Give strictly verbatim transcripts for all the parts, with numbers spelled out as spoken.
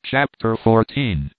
Chapter fourteen.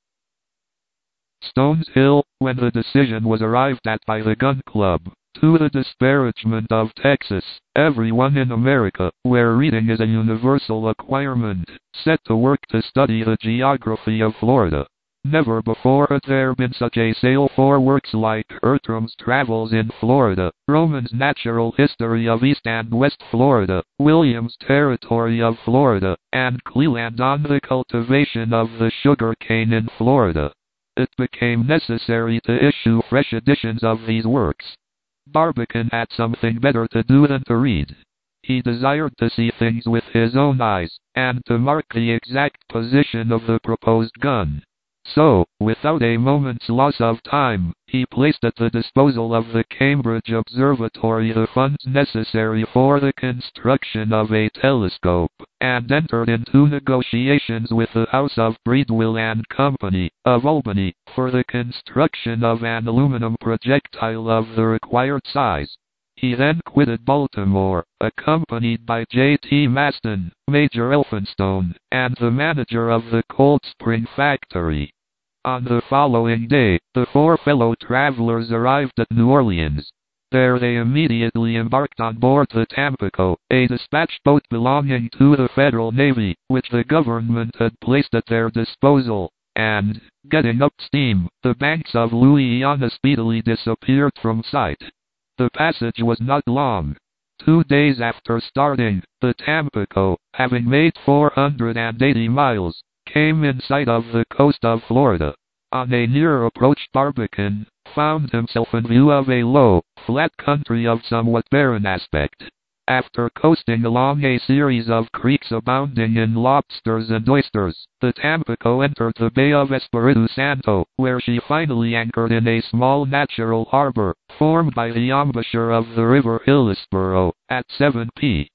Stones Hill, when the decision was arrived at by the Gun Club, to the disparagement of Texas, everyone in America, where reading is a universal acquirement, set to work to study the geography of Florida. Never before had there been such a sale for works like Bertram's Travels in Florida, Roman's Natural History of East and West Florida, Williams' Territory of Florida, and Cleland on the Cultivation of the Sugar Cane in Florida. It became necessary to issue fresh editions of these works. Barbicane had something better to do than to read. He desired to see things with his own eyes, and to mark the exact position of the proposed gun. So, without a moment's loss of time, he placed at the disposal of the Cambridge Observatory the funds necessary for the construction of a telescope, and entered into negotiations with the House of Breedwell and Company, of Albany, for the construction of an aluminum projectile of the required size. He then quitted Baltimore, accompanied by J T Maston, Major Elphinstone, and the manager of the Cold Spring factory. On the following day, the four fellow travelers arrived at New Orleans. There they immediately embarked on board the Tampico, a dispatch boat belonging to the Federal Navy, which the government had placed at their disposal, and, getting up steam, the banks of Louisiana speedily disappeared from sight. The passage was not long. Two days after starting, the Tampico, having made four hundred eighty miles, came in sight of the coast of Florida. On a nearer approach, Barbicane found himself in view of a low, flat country of somewhat barren aspect. After coasting along a series of creeks abounding in lobsters and oysters, the Tampico entered the Bay of Espiritu Santo, where she finally anchored in a small natural harbor, formed by the embouchure of the river Hillsborough, at seven p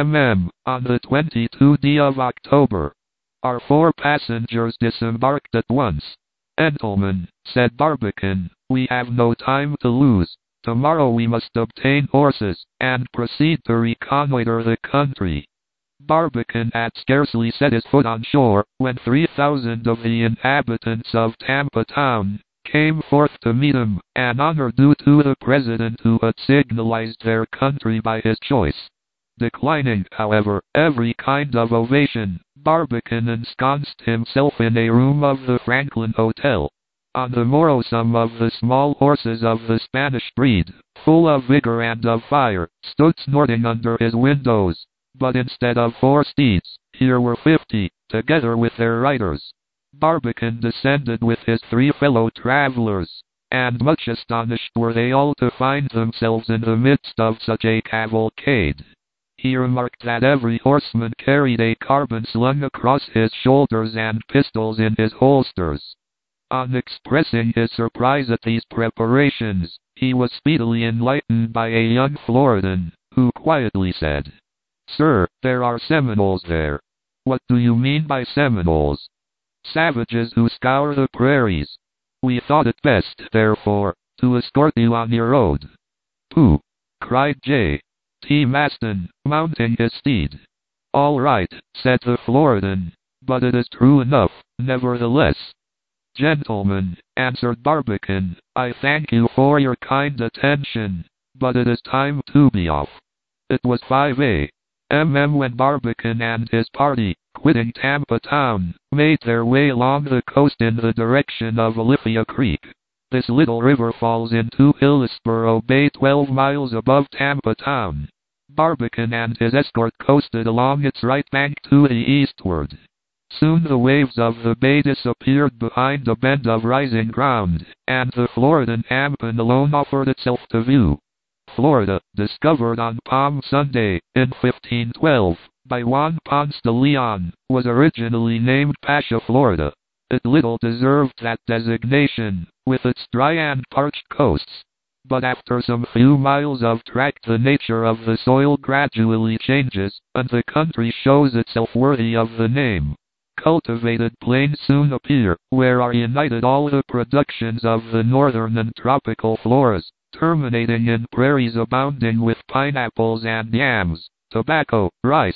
m on the twenty-second of October. Our four passengers disembarked at once. "Gentlemen," said Barbicane, "we have no time to lose. Tomorrow we must obtain horses, and proceed to reconnoiter the country." Barbicane had scarcely set his foot on shore, when three thousand of the inhabitants of Tampa Town came forth to meet him, an honor due to the president who had signalized their country by his choice. Declining, however, every kind of ovation, Barbicane ensconced himself in a room of the Franklin Hotel. On the morrow some of the small horses of the Spanish breed, full of vigor and of fire, stood snorting under his windows, but instead of four steeds, here were fifty, together with their riders. Barbicane descended with his three fellow travelers, and much astonished were they all to find themselves in the midst of such a cavalcade. He remarked that every horseman carried a carbine slung across his shoulders and pistols in his holsters. On expressing his surprise at these preparations, he was speedily enlightened by a young Floridan, who quietly said, "Sir, there are Seminoles there." "What do you mean by Seminoles?" "Savages who scour the prairies. We thought it best, therefore, to escort you on your road." "Pooh!" cried J T Maston, mounting his steed. "All right," said the Floridan, "but it is true enough, nevertheless." "Gentlemen," answered Barbicane, "I thank you for your kind attention, but it is time to be off." It was five a m when Barbicane and his party, quitting Tampa Town, made their way along the coast in the direction of Alifia Creek. This little river falls into Hillsborough Bay twelve miles above Tampa Town. Barbicane and his escort coasted along its right bank to the eastward. Soon the waves of the bay disappeared behind a bend of rising ground, and the Floridan Hampton alone offered itself to view. Florida, discovered on Palm Sunday, in fifteen twelve, by Juan Ponce de Leon, was originally named Pasha, Florida. It little deserved that designation, with its dry and parched coasts. But after some few miles of track the nature of the soil gradually changes, and the country shows itself worthy of the name. Cultivated plains soon appear, where are united all the productions of the northern and tropical floras, terminating in prairies abounding with pineapples and yams, tobacco, rice,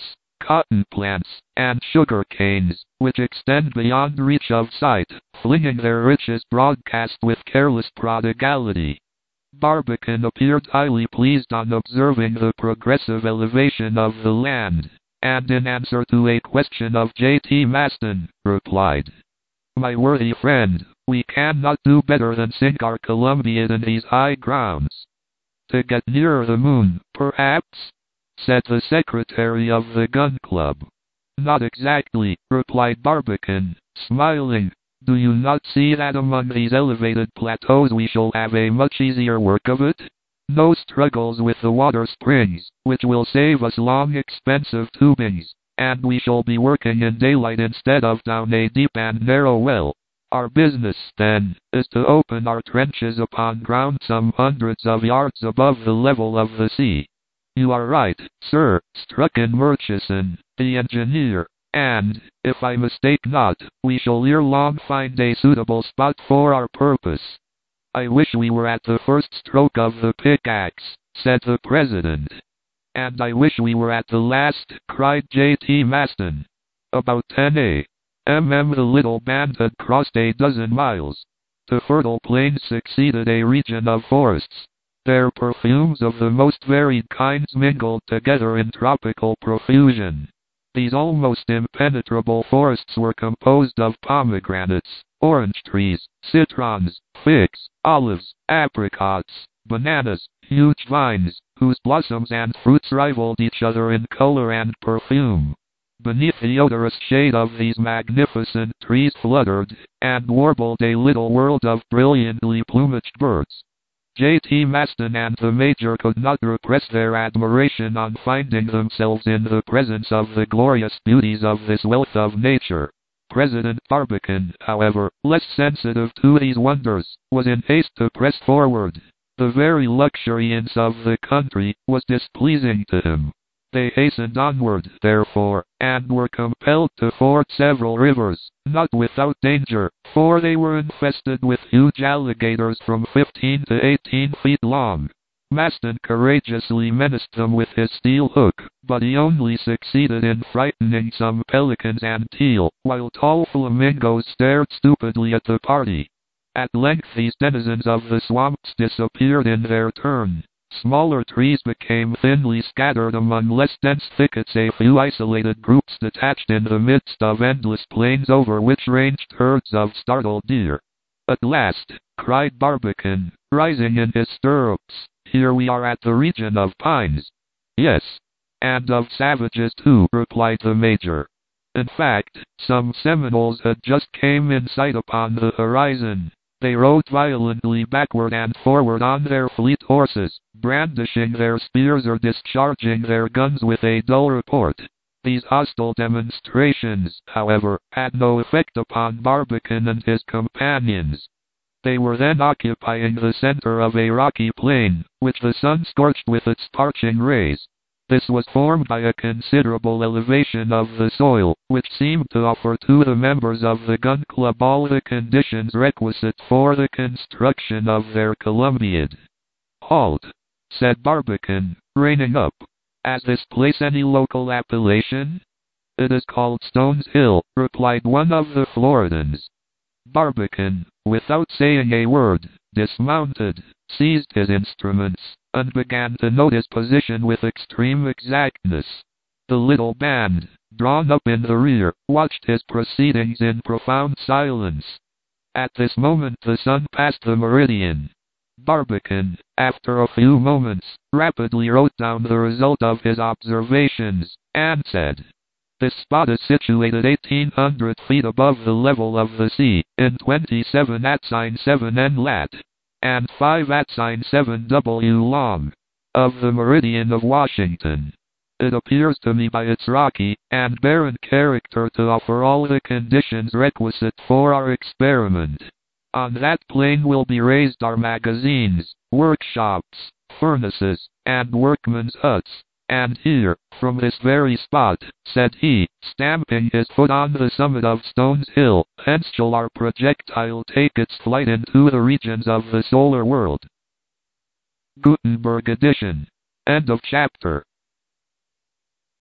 cotton plants, and sugar canes, which extend beyond reach of sight, flinging their riches broadcast with careless prodigality. Barbicane appeared highly pleased on observing the progressive elevation of the land, and in answer to a question of J T Maston, replied, "My worthy friend, we cannot do better than sink our Columbiad in these high grounds." "To get nearer the moon, perhaps?" said the secretary of the Gun Club. "Not exactly," replied Barbicane, smiling. "Do you not see that among these elevated plateaus we shall have a much easier work of it? No struggles with the water springs, which will save us long expensive tubings, and we shall be working in daylight instead of down a deep and narrow well. Our business, then, is to open our trenches upon ground some hundreds of yards above the level of the sea." "You are right, sir," struck in Murchison, the engineer, "and, if I mistake not, we shall ere long find a suitable spot for our purpose." "I wish we were at the first stroke of the pickaxe," said the president. "And I wish we were at the last," cried J T Maston. About ten a m the little band had crossed a dozen miles. To fertile plains succeeded a region of forests. Their perfumes of the most varied kinds mingled together in tropical profusion. These almost impenetrable forests were composed of pomegranates, orange trees, citrons, figs, olives, apricots, bananas, huge vines, whose blossoms and fruits rivaled each other in color and perfume. Beneath the odorous shade of these magnificent trees fluttered and warbled a little world of brilliantly plumaged birds. J T Maston and the Major could not repress their admiration on finding themselves in the presence of the glorious beauties of this wealth of nature. President Barbicane, however, less sensitive to these wonders, was in haste to press forward. The very luxuriance of the country was displeasing to him. They hastened onward, therefore, and were compelled to ford several rivers, not without danger, for they were infested with huge alligators from fifteen to eighteen feet long. Maston courageously menaced them with his steel hook, but he only succeeded in frightening some pelicans and teal, while tall flamingos stared stupidly at the party. At length these denizens of the swamps disappeared in their turn. Smaller trees became thinly scattered among less dense thickets, a few isolated groups detached in the midst of endless plains over which ranged herds of startled deer. "At last," cried Barbicane, rising in his stirrups, "here we are at the region of pines." "Yes, and of savages too," replied the Major. In fact, some Seminoles had just came in sight upon the horizon. They rode violently backward and forward on their fleet horses, brandishing their spears or discharging their guns with a dull report. These hostile demonstrations, however, had no effect upon Barbicane and his companions. They were then occupying the center of a rocky plain, which the sun scorched with its parching rays. This was formed by a considerable elevation of the soil, which seemed to offer to the members of the Gun Club all the conditions requisite for the construction of their Columbiad. "Halt!" said Barbicane, reining up. "Has this place any local appellation?" "It is called Stones Hill," replied one of the Floridans. Barbicane, without saying a word, dismounted, seized his instruments, and began to note his position with extreme exactness. The little band, drawn up in the rear, watched his proceedings in profound silence. At this moment the sun passed the meridian. Barbicane, after a few moments, rapidly wrote down the result of his observations, and said, "This spot is situated eighteen hundred feet above the level of the sea, in twenty-seven at sign seven N lat, and five at sign seven W long, of the meridian of Washington. It appears to me by its rocky and barren character to offer all the conditions requisite for our experiment. On that plain will be raised our magazines, workshops, furnaces, and workmen's huts. And here, from this very spot," said he, stamping his foot on the summit of Stones Hill, "hence shall our projectile take its flight into the regions of the solar world." Gutenberg edition. End of chapter.